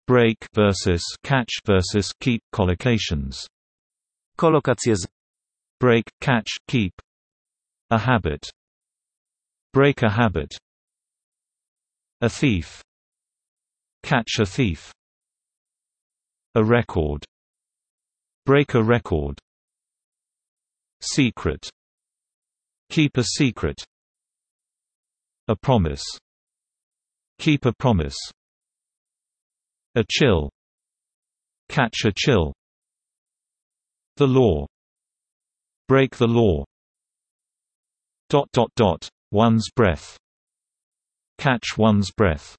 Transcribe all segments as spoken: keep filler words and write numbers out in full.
break versus catch versus keep collocations. Kolokacje z Break, catch, keep. A habit. Break a habit. A thief. Catch a thief. A record. Break a record. Secret. Keep a secret. A promise. Keep a promise. A chill. Catch a chill. The law. Break the law. Dot dot dot. One's breath. Catch one's breath.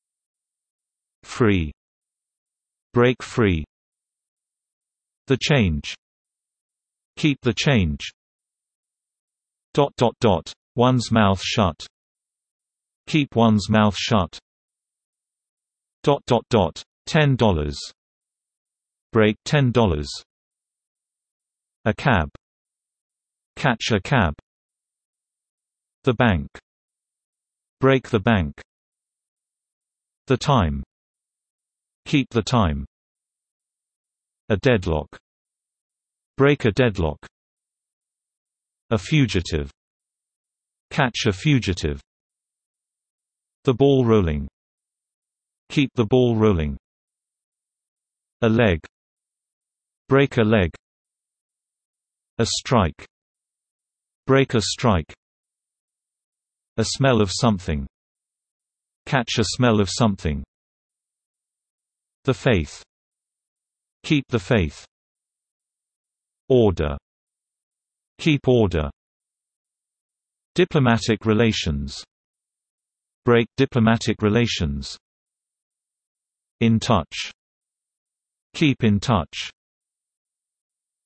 Free. Break free. The change. Keep the change. Dot dot dot. One's mouth shut. Keep one's mouth shut. Dot dot dot. Ten dollars. Break ten dollars. A cab. Catch a cab. The bank. Break the bank. The time. Keep the time. A deadlock. Break a deadlock. A fugitive. Catch a fugitive. The ball rolling. Keep the ball rolling. A leg. Break a leg. A strike. Break a strike. A smell of something. Catch a smell of something. The faith. Keep the faith. Order. Keep order. Diplomatic relations. Break diplomatic relations. In touch. Keep in touch.